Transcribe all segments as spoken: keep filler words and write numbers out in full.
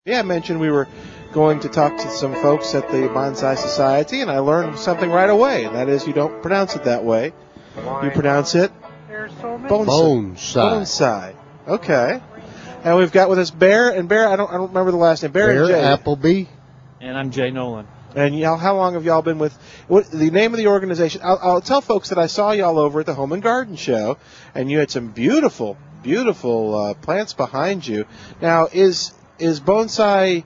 Yeah, I mentioned we were going to talk to some folks at the Bonsai Society, and I learned something right away, and that is you don't pronounce it that way. You pronounce it bonsai. Bonsai. Bonsai. Okay. And we've got with us Bear, and Bear, I don't, I don't remember the last name. Bear, Bear and Jay. Appleby. And I'm Jay Nolan. And y'all, how long have y'all been with what, the name of the organization? I'll, I'll tell folks that I saw y'all over at the Home and Garden Show, and you had some beautiful, beautiful uh, plants behind you. Now, is is bonsai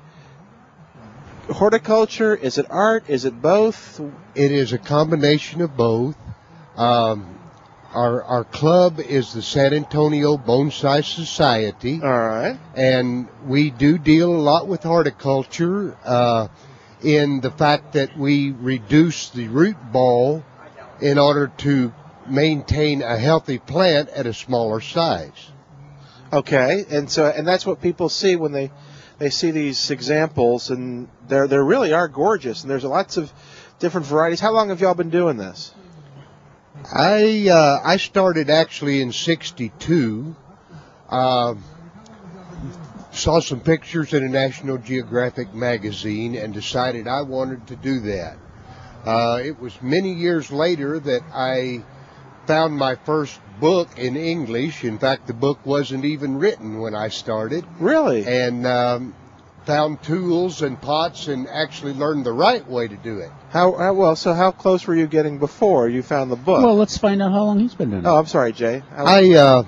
horticulture? Is it art? Is it both? It is a combination of both. Um, our our club is the San Antonio Bonsai Society. All right. And we do deal a lot with horticulture uh, in the fact that we reduce the root ball in order to maintain a healthy plant at a smaller size. Okay, and so and that's what people see when they, they see these examples, and they they really are gorgeous. And there's lots of different varieties. How long have y'all been doing this? I uh, I started actually in sixty-two. Uh, saw some pictures in a National Geographic magazine and decided I wanted to do that. Uh, it was many years later that I found my first book in English. In fact, the book wasn't even written when I started. Really? And um, found tools and pots and actually learned the right way to do it. How, how well? So how close were you getting before you found the book? Well, let's find out how long he's been doing it. Oh, I'm sorry, Jay. How, I, uh,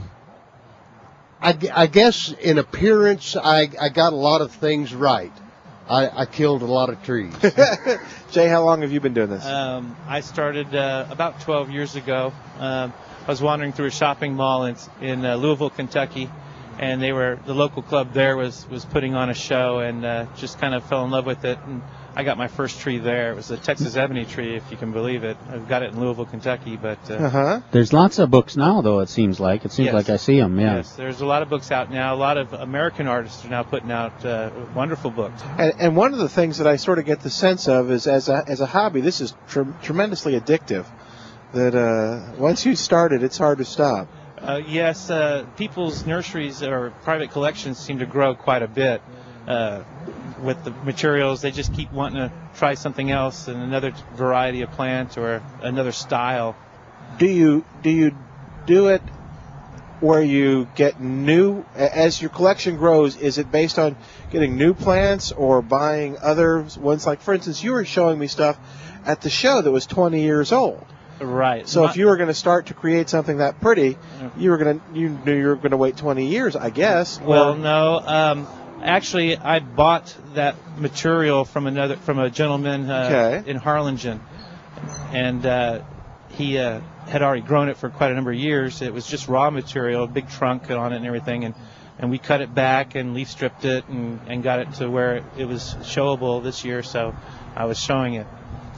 I, I guess in appearance, I, I got a lot of things right. I, I killed a lot of trees. Jay, how long have you been doing this? Um, I started uh, about twelve years ago. Um, I was wandering through a shopping mall in, in uh, Louisville, Kentucky, and they were the local club there was, was putting on a show, and uh, just kind of fell in love with it. And I got my first tree there. It was a Texas ebony tree, if you can believe it. I've got it in Louisville, Kentucky, but uh, uh-huh. There's lots of books now, though. It seems like it seems Yes. like I see them. Yeah. Yes, there's a lot of books out now. A lot of American artists are now putting out uh, wonderful books. And, and one of the things that I sort of get the sense of is, as a as a hobby, this is tr- tremendously addictive. That uh, once you start it, it's hard to stop. Uh, yes, uh, people's nurseries or private collections seem to grow quite a bit uh, with the materials. They just keep wanting to try something else and another variety of plant or another style. Do you do you do it where you get new, as your collection grows, is it based on getting new plants or buying other ones? Like, for instance, you were showing me stuff at the show that was twenty years old. Right. So My, if you were going to start to create something that pretty, you were going to you knew you were going to wait twenty years, I guess. Well, or, no. Um, actually, I bought that material from another from a gentleman uh, Okay. in Harlingen, and uh, he uh, had already grown it for quite a number of years. It was just raw material, big trunk on it and everything, and, and we cut it back and leaf stripped it and, and got it to where it, it was showable this year. So I was showing it.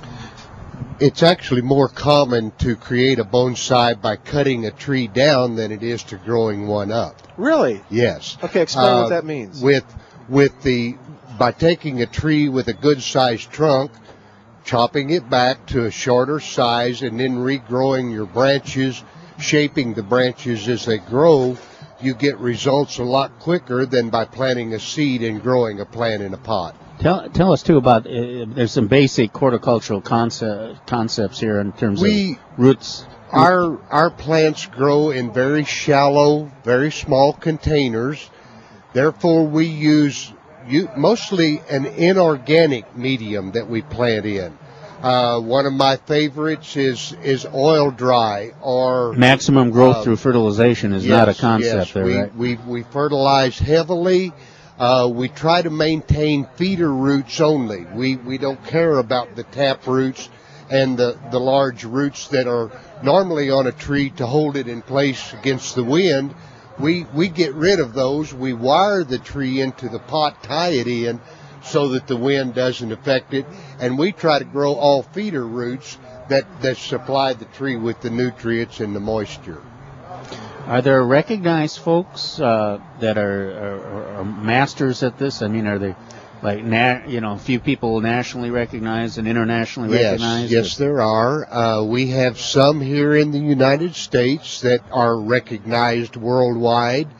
It's actually more common to create a bonsai by cutting a tree down than it is to growing one up. Really? Yes. Okay, explain Uh, what that means. With with the by taking a tree with a good sized trunk, chopping it back to a shorter size, and then regrowing your branches, shaping the branches as they grow, you get results a lot quicker than by planting a seed and growing a plant in a pot. Tell tell us too about uh, there's some basic horticultural concept, concepts here in terms We- of roots. Our our plants grow in very shallow, very small containers. Therefore, we use you, mostly an inorganic medium that we plant in. Uh, one of my favorites is is oil dry or Maximum growth uh, through fertilization is yes, not a concept yes, there, we, right? we we fertilize heavily. Uh, we try to maintain feeder roots only. We we don't care about the tap roots and the, the large roots that are normally on a tree to hold it in place against the wind. We we get rid of those. We wire the tree into the pot, tie it in so that the wind doesn't affect it. And we try to grow all feeder roots that, that supply the tree with the nutrients and the moisture. Are there recognized folks uh, that are, are, are masters at this? I mean, are they like na- you know a few people nationally recognized and internationally Yes, recognized? yes, there are. Uh, we have some here in the United States that are recognized worldwide.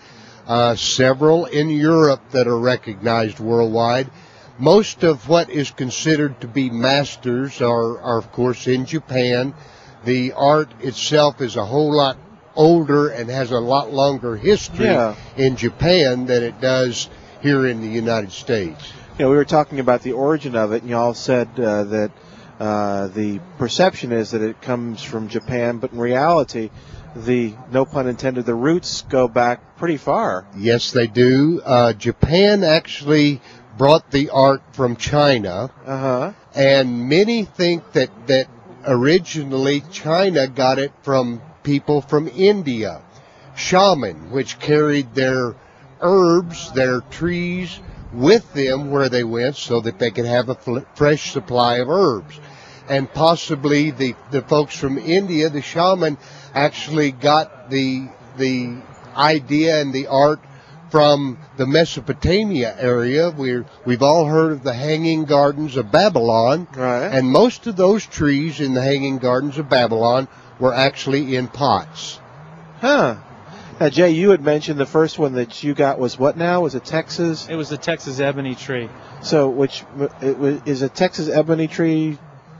uh, several in Europe that are recognized worldwide. Most of what is considered to be masters are, are of course, in Japan. The art itself is a whole lot older and has a lot longer history Yeah. in Japan than it does here in the United States. You know, we were talking about the origin of it, and y'all said uh, that uh, the perception is that it comes from Japan, but in reality, the, no pun intended, the roots go back pretty far. Yes, they do. Uh, Japan actually brought the art from China, Uh-huh. and many think that, that originally China got it from people from India, shaman, which carried their herbs, their trees with them where they went so that they could have a fl- fresh supply of herbs. And possibly the, the folks from India, the shaman, actually got the the idea and the art from the Mesopotamia area. We're, we've all heard of the Hanging Gardens of Babylon, Right. and most of those trees in the Hanging Gardens of Babylon were actually in pots. Huh. Now, Jay, you had mentioned the first one that you got was what now? Was it Texas? It was the Texas ebony tree. So, which it was, is a Texas ebony tree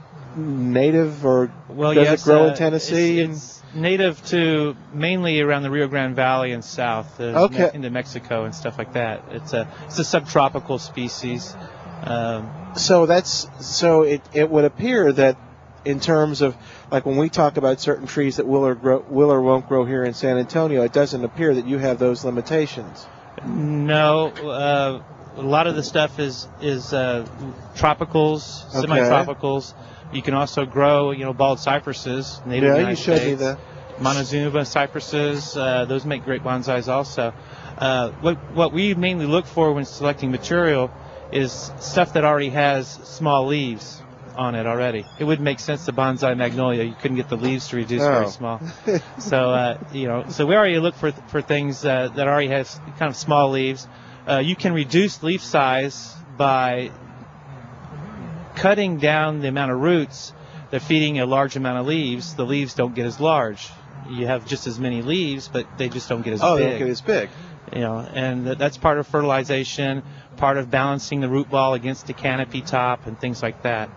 native, or Well, does yes, it grow uh, in Tennessee? It's, it's native to mainly around the Rio Grande Valley and south, uh, Okay. into Mexico and stuff like that. It's a it's a subtropical species. Um, So that's so it, it would appear that in terms of like when we talk about certain trees that will or grow, will or won't grow here in San Antonio, it doesn't appear that you have those limitations. no, uh, a lot of the stuff is is uh, tropicals, Okay. semi-tropicals. You can also grow, you know, bald cypresses, native Yeah, to the you United showed me States. that. Montezuma cypresses, uh, those make great bonsais also. Uh, what, what we mainly look for when selecting material is stuff that already has small leaves on it already. It wouldn't make sense to bonsai magnolia. You couldn't get the leaves to reduce Oh. very small. So, uh, you know, so we already look for for things uh, that already has kind of small leaves. Uh, you can reduce leaf size by cutting down the amount of roots. They're feeding a large amount of leaves. The leaves don't get as large. You have just as many leaves, but they just don't get as Oh, big. they don't get as big. You know, and th- that's part of fertilization, part of balancing the root ball against the canopy top and things like that.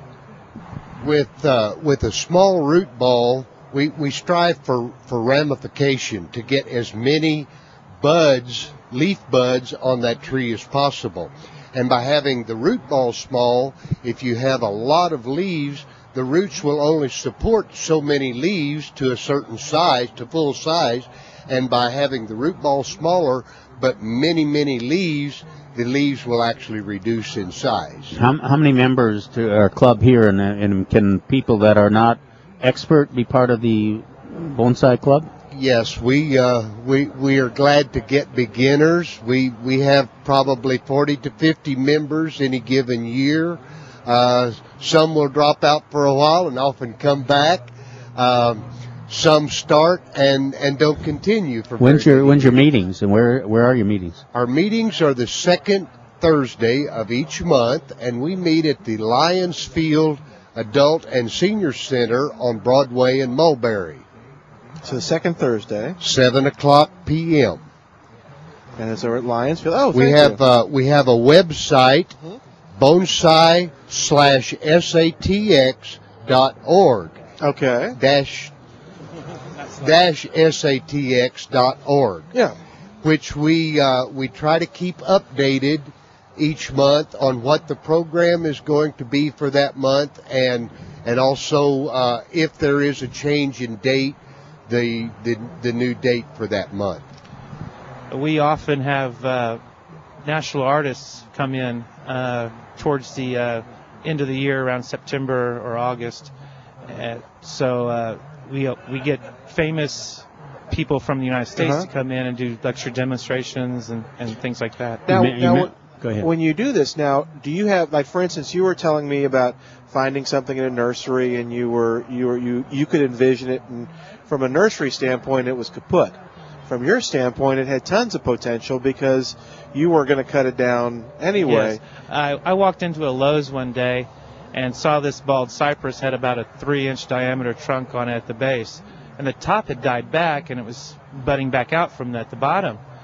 With uh, with a small root ball, we, we strive for, for ramification to get as many buds, leaf buds on that tree as possible. And by having the root ball small, if you have a lot of leaves, the roots will only support so many leaves to a certain size, to full size. And by having the root ball smaller, but many, many leaves, the leaves will actually reduce in size. How, how many members to our club here, and, and can people that are not expert be part of the bonsai club? Yes, we uh, we we are glad to get beginners. We we have probably forty to fifty members any given year. Uh, some will drop out for a while and often come back. Um, some start and, and don't continue for. When's very your many when's your years. meetings, and where where are your meetings? Our meetings are the second Thursday of each month, and we meet at the Lions Field Adult and Senior Center on Broadway in Mulberry. So the second Thursday, seven o'clock p.m. and it's over at Lionsfield. Oh, We thank have you. uh, we have a website, bonsai slash satx dot org Okay. dash dash satx dot org, Yeah. which we uh, we try to keep updated each month on what the program is going to be for that month, and and also uh, if there is a change in date, the the, the new date for that month. We often have uh, national artists come in uh, towards the uh, end of the year, around September or August. Uh, so uh, we we get famous people from the United States Uh-huh. to come in and do lecture demonstrations and, and things like that. Now, You ma- you now ma- when- Go ahead. when you do this, now, do you have, like, for instance, you were telling me about finding something in a nursery, and you were you were you you could envision it, and from a nursery standpoint, it was kaput. From your standpoint, it had tons of potential because you were going to cut it down anyway. Yes. I, I walked into a Lowe's one day and saw this bald cypress had about a three-inch diameter trunk on it at the base, and the top had died back, and it was budding back out from the, at the bottom.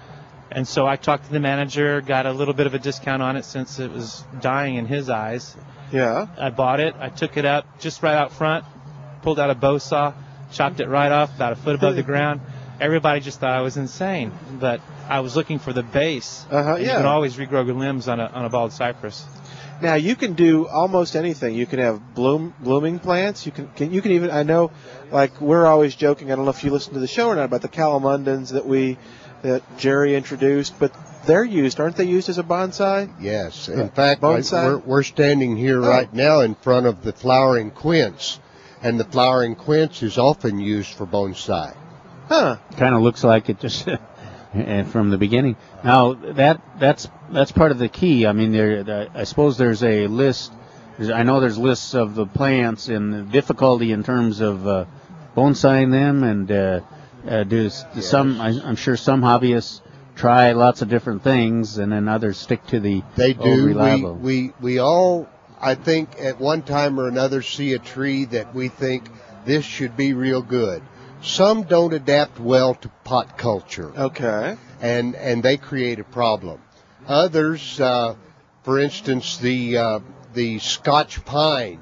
And so I talked to the manager, got a little bit of a discount on it since it was dying in his eyes. Yeah. I bought it. I took it up just right out front, pulled out a bow saw, chopped it right off about a foot above the ground. Everybody just thought I was insane, but I was looking for the base. Uh-huh, and yeah. You can always regrow the limbs on a on a bald cypress. Now you can do almost anything. You can have bloom blooming plants. You can, can you can even I know, like we're always joking. I don't know if you listen to the show or not about the calamundins that we that Jerry introduced, but they're used, aren't they? Used as a bonsai? Yes. In fact, I, Bonsai? we're, we're standing here Oh. right now in front of the flowering quince, and the flowering quince is often used for bonsai. Huh. Kind of looks like it just and from the beginning. Now that that's that's part of the key. I mean, there. The, I suppose there's a list. There's, I know there's lists of the plants and the difficulty in terms of uh, bonsaiing them, and uh, uh, do, do Yes. some. I, I'm sure some hobbyists try lots of different things, and then others stick to the They old do. We, reliable. we we all, I think, at one time or another, see a tree that we think this should be real good. Some don't adapt well to pot culture, Okay. and and they create a problem. Others, uh, for instance, the uh, the Scotch pine.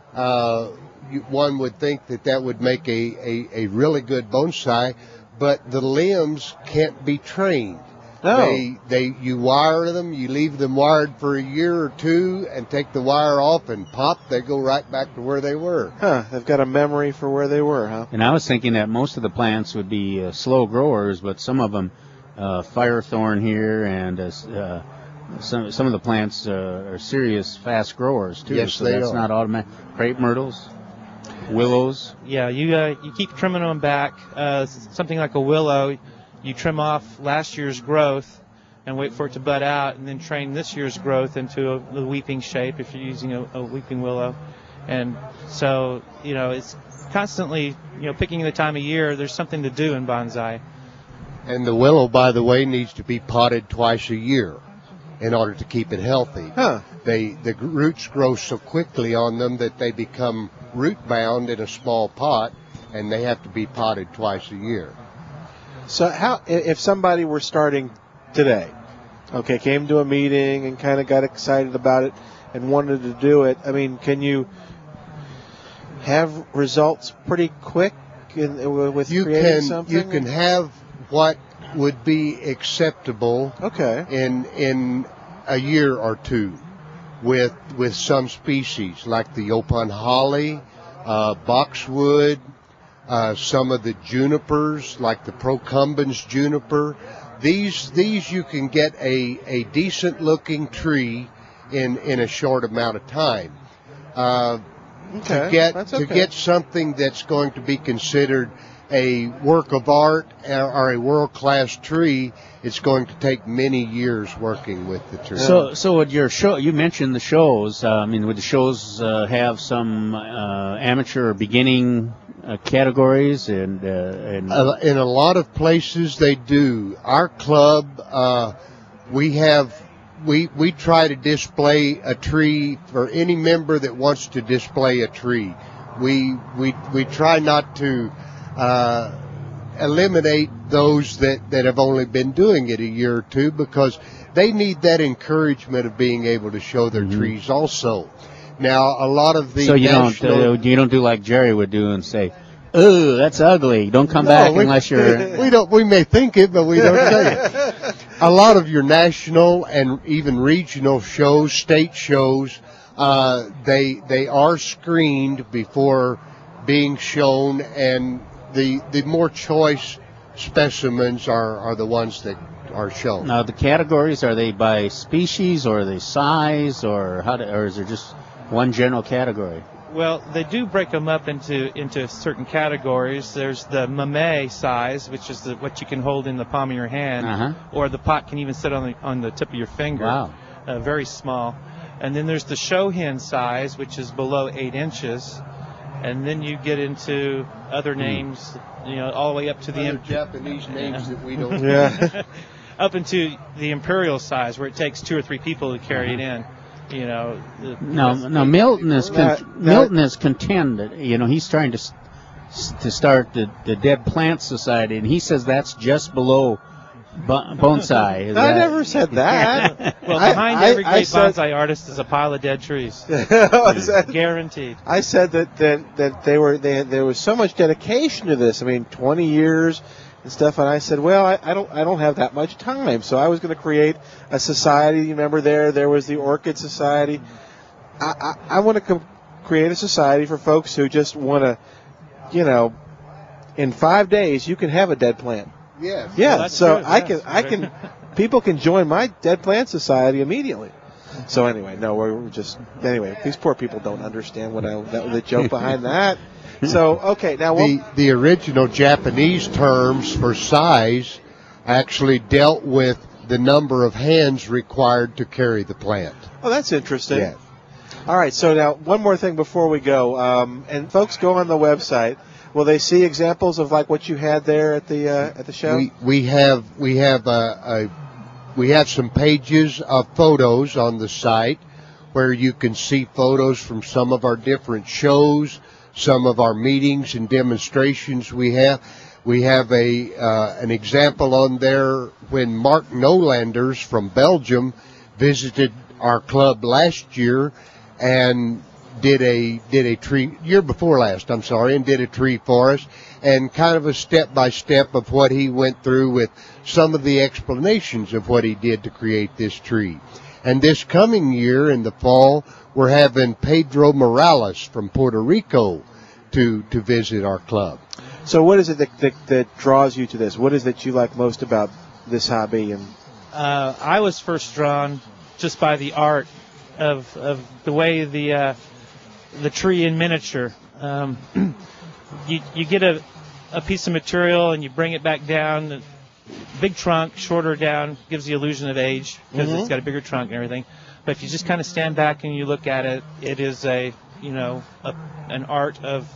Uh, you, one would think that that would make a, a, a really good bonsai, but the limbs can't be trained. No. They they you wire them, you leave them wired for a year or two, and take the wire off, and pop, they go right back to where they were. Huh. They've got a memory for where they were, huh? And I was thinking that most of the plants would be uh, slow growers, but some of them, uh, firethorn here, and uh, uh, some some of the plants uh, are serious fast growers too. Yes, so they that's are. not automatic. Crepe myrtles, willows. Yeah, you uh, you keep trimming them back. Uh, something like a willow, you trim off last year's growth and wait for it to bud out, and then train this year's growth into a, a weeping shape if you're using a, a weeping willow. And so, you know, it's constantly, you know, picking the time of year. There's something to do in bonsai. And the willow, by the way, needs to be potted twice a year in order to keep it healthy. Huh. They the roots grow so quickly on them that they become root bound in a small pot, and they have to be potted twice a year. So how i- if somebody were starting today, okay, came to a meeting and kind of got excited about it and wanted to do it, I mean, can you have results pretty quick in, with You creating can something? you can have what would be acceptable Okay. in in a year or two with with some species like the Yopon holly, uh, boxwood, uh, some of the junipers like the procumbens juniper. These these you can get a, a decent looking tree in in a short amount of time. Uh, Okay. to get That's to okay. get something that's going to be considered a work of art or or a world-class tree, it's going to take many years working with the tree. So, so would your show? You mentioned the shows. Uh, I mean, would the shows uh, have some uh, amateur or beginning uh, categories? And uh, and Uh, in a lot of places they do. Our club, uh, we have, we we try to display a tree for any member that wants to display a tree. We we we try not to uh, eliminate those that, that have only been doing it a year or two, because they need that encouragement of being able to show their trees also. Now, a lot of the so you national, don't uh, you don't do like Jerry would do and say, "Ooh, that's ugly. Don't come No, back we- unless you're." we don't. We may think it, but we don't say it. A lot of your national and even regional shows, state shows, uh, they they are screened before being shown, and the the more choice specimens are, are the ones that are shown. Now the categories, are they by species or are they size, or how? Do, or is there just one general category? Well, they do break them up into into certain categories. There's the mame size, which is the, what you can hold in the palm of your hand, Uh-huh. or the pot can even sit on the on the tip of your finger. Wow. Uh, very small. And then there's the show hen size, which is below eight inches. And then you get into other names, you know, all the way up to the Other imp- Japanese names that we don't. Yeah. up into the imperial size, where it takes two or three people to carry it in. You know. the- No, that's- no. Milton is con- Now- now- Milton is contended. You know, he's trying to s- to start the, the Dead Plant Society, and he says that's just below Bo- bonsai. Is I that- never said that. Well, I- behind I- every I great said- bonsai artist is a pile of dead trees. I said- Guaranteed. I said that, that, that they were they, there was so much dedication to this. I mean, twenty years and stuff. And I said, well, I, I don't I don't have that much time, so I was going to create a society. You remember there there was the Orchid Society. I I, I want to co- create a society for folks who just want to, you know, in five days you can have a dead plant. Yes. Yeah, Well, that's so true, I yes. can I can people can join my Dead Plant Society immediately. So anyway, no, we're just anyway. These poor people don't understand what I that, the joke behind that. So okay, now The, we'll, the original Japanese terms for size actually dealt with the number of hands required to carry the plant. oh, that's interesting. Yeah. All right, so now one more thing before we go, um, and folks go on the website. Will they see examples of like what you had there at the uh, at the show? We we have we have a, a we have some pages of photos on the site where you can see photos from some of our different shows, some of our meetings and demonstrations we have. We have a uh, an example on there when Mark Nolanders from Belgium visited our club last year and did a did a tree year before last, I'm sorry, and did a tree for us, and kind of a step by step of what he went through with some of the explanations of what he did to create this tree. And this coming year in the fall, we're having Pedro Morales from Puerto Rico to to visit our club. So what is it that, that that draws you to this? What is it that you like most about this hobby? And Uh, I was first drawn just by the art of of the way the uh, the tree in miniature. Um, you you get a a piece of material and you bring it back down. The big trunk, shorter down, gives the illusion of age because Mhm. it's got a bigger trunk and everything. But if you just kind of stand back and you look at it, it is a you know a, an art of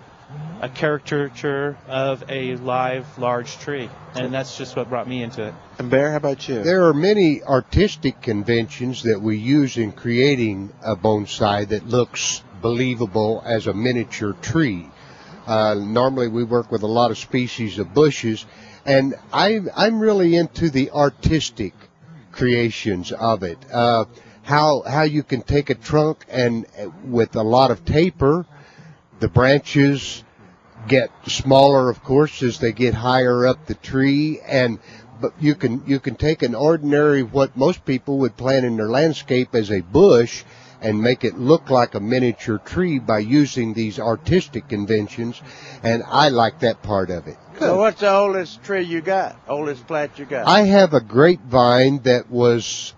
a caricature of a live large tree, and that's just what brought me into it. and Bear, how about you? There are many artistic conventions that we use in creating a bonsai that looks believable as a miniature tree. Uh, normally we work with a lot of species of bushes, and I, I'm really into the artistic creations of it. Uh, how how you can take a trunk and uh, with a lot of taper, the branches get smaller, of course, as they get higher up the tree, and but you can you can take an ordinary what most people would plant in their landscape as a bush and make it look like a miniature tree by using these artistic conventions, and I like that part of it. So what's the oldest tree you got? Oldest plant you got? I have a grapevine that was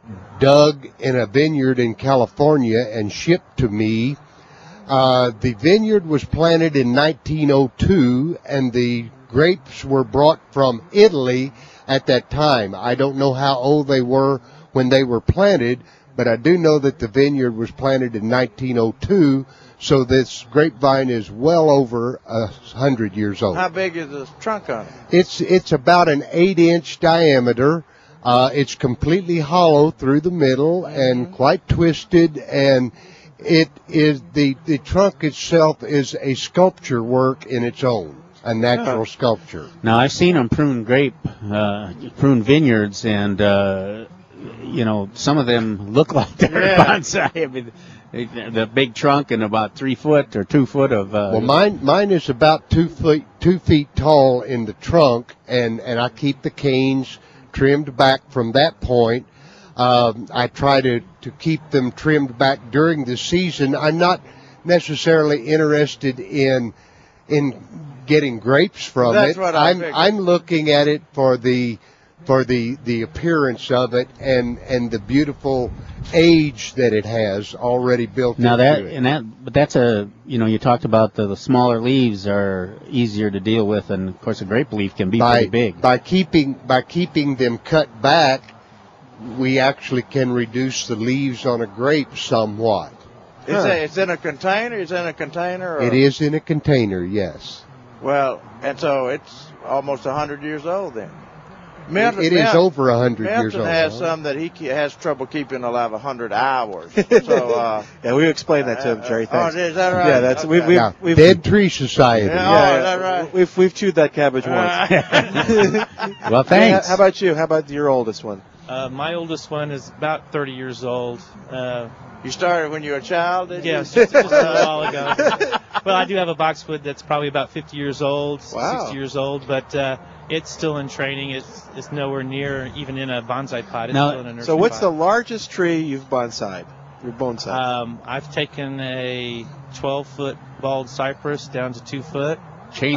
dug in a vineyard in California and shipped to me. Uh, the vineyard was planted in nineteen oh two, and the grapes were brought from Italy at that time. I don't know how old they were when they were planted, but I do know that the vineyard was planted in nineteen oh two, so this grapevine is well over a hundred years old. How big is the trunk on it? It's it's about an eight-inch diameter. Uh, it's completely hollow through the middle and quite twisted, and it is the the trunk itself is a sculpture work in its own, a natural sculpture. Now I've seen them prune grape, uh, prune vineyards, and uh, you know some of them look like they're Yeah. bonsai. I mean, they- the big trunk and about three foot or two foot of. Uh, Well, mine mine is about two feet two feet tall in the trunk, and and I keep the canes trimmed back from that point. Um, I try to, to keep them trimmed back during the season. I'm not necessarily interested in in getting grapes from That's it. what I I'm figured. I'm looking at it for the for the, the appearance of it and, and the beautiful age that it has already built now into that it. and that, but that's a you know you talked about the, the smaller leaves are easier to deal with, and of course a grape leaf can be by, pretty big. By keeping by keeping them cut back, we actually can reduce the leaves on a grape somewhat. Is Huh. it, it's in a container? It's in a container? Or? It is in a container, yes. Well, and so it's almost a hundred years old then. Milton, it is Milton, over a hundred years Milton old. has huh? some that he ke- has trouble keeping alive a hundred hours. So, uh, Yeah, we explained that to him, Jerry. oh, Thanks. is that right? Yeah, that's we've, Okay. we've, Yeah, we've Dead Tree Society. Yeah. yeah, Oh, is that right? We've we've chewed that cabbage once. Well, thanks. How about you? How about your oldest one? Uh, my oldest one is about thirty years old. Uh, You started when you were a child, did you? yes, just, just a little while ago. Well, I do have a boxwood that's probably about fifty years old, Wow. sixty years old, but uh, it's still in training. It's it's nowhere near even in a bonsai pot. It's Now- still in a nursery So what's the pot. largest tree you've bonsai'd? Your bonsai. Um, I've taken a twelve foot bald cypress down to two foot. Chainsaw.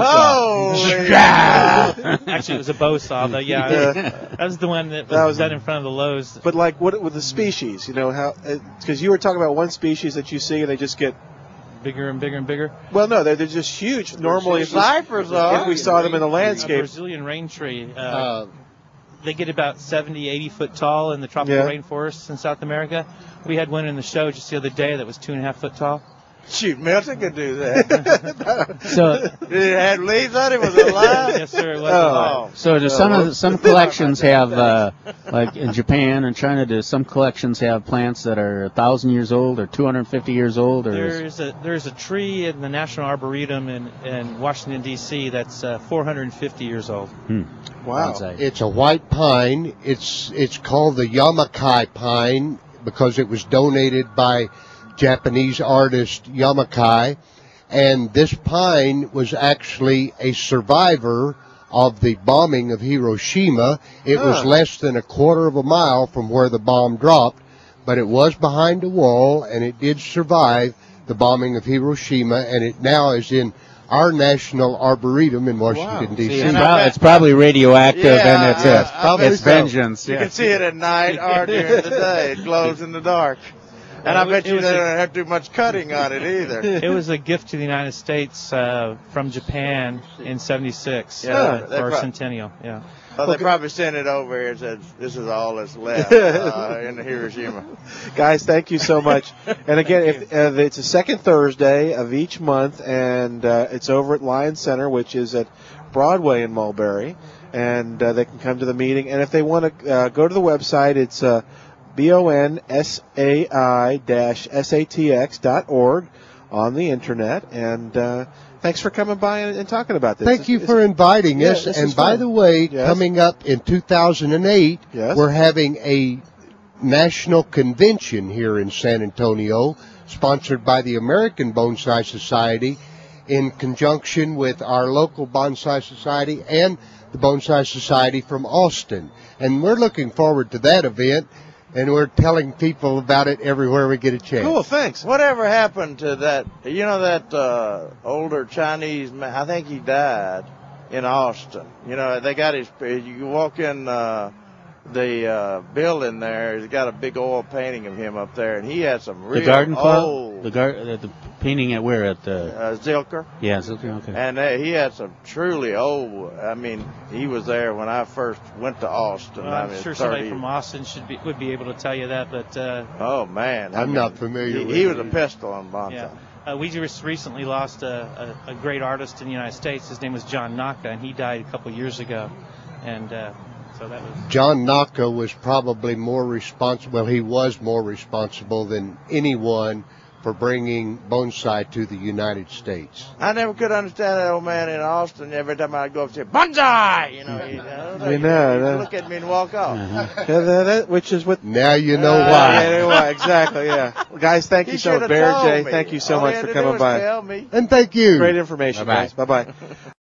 Oh, Actually, it was a bow saw, though. Yeah, Yeah. that was the one that was, That was- done in front of the Lowe's. But like, what with the species? You know how? Because you were talking about one species that you see, and they just get. Bigger and bigger and bigger. Well, no, they're, they're just huge. Normally, if we, Cypress are. if we saw them in the A landscape, Brazilian rain tree. Uh, Uh, they get about seventy, eighty foot tall in the tropical Yeah. rainforests in South America. We had one in the show just the other day that was two and a half foot tall. Shoot, Milton could do that. So, Did it have leaves on it? Was it alive? Yes, sir. It was Oh. alive. so do some of the, some collections have, uh, like in Japan and China, do some collections have plants that are a thousand years old or two hundred fifty years old? Or is, There's a there's a tree in the National Arboretum in, in Washington D C that's uh, four hundred fifty years old. hmm, wow. bonsai. It's a white pine. It's it's called the Yamakai pine because it was donated by Japanese artist Yamakai, and this pine was actually a survivor of the bombing of Hiroshima. It was Huh. less than a quarter of a mile from where the bomb dropped, but it was behind a wall, and it did survive the bombing of Hiroshima, and it now is in our National Arboretum in Washington, Wow. D C. See, it's, And I prob- bet- it's probably radioactive, Yeah, and it's I- it. I bet It's so. vengeance. You Yeah. can see it at night or during the day. It glows in the dark. And I It was- bet it you was they a- don't have too much cutting on it either. It was a gift to the United States uh, from Japan in seventy-six Yeah, uh, they for our prob- centennial. Yeah. Well, they probably sent it over here and said, this is all that's left uh, in Hiroshima. Guys, thank you so much. And again, if, uh, it's the second Thursday of each month, and uh, it's over at Lions Center, which is at Broadway in Mulberry, and uh, they can come to the meeting. And if they want to uh, go to the website, it's uh, B O N S A I dash S A T X dot org on the internet. And uh, thanks for coming by and, and talking about this. Thank you It's- for inviting yeah, us. this And is by fun. the way, Yes. coming up in two thousand eight, Yes. we're having a national convention here in San Antonio, sponsored by the American Bonsai Society, in conjunction with our local Bonsai Society and the Bonsai Society from Austin. And we're looking forward to that event, and we're telling people about it everywhere we get a chance. Cool, thanks. Whatever happened to that, you know, that uh, older Chinese man, I think he died in Austin. You know, they got his, you walk in uh, the uh, building there, he's got a big oil painting of him up there, and he had some real The garden club? old The, gar- uh, the painting at where? At the. uh, Zilker. Yeah, it's okay. okay. And uh, he had some truly old, I mean, he was there when I first went to Austin. Well, I I'm mean, sure somebody thirty from Austin should be would be able to tell you that, but uh, Oh, man. I I'm mean, not familiar he, with he it was a either. pistol on bonsai. yeah. Uh, we just recently lost a, a, a great artist in the United States. His name was John Naka, and he died a couple years ago. And uh, so that was. John Naka was probably more responsible, well, he was more responsible than anyone for bringing bonsai to the United States. I never could understand that old man in Austin. Every time I'd go up and say, Bonsai! You know, he'd, uh, We know, he'd no. look at me and walk off. Yeah, that, that, which is what. Now you know Uh, why. Yeah, anyway, exactly, yeah. Well, guys, thank He you so should much. have Bear told J, me. thank you so All much he had for to do coming was by. Tell me. And thank you. Great information, Bye-bye. guys. Bye-bye.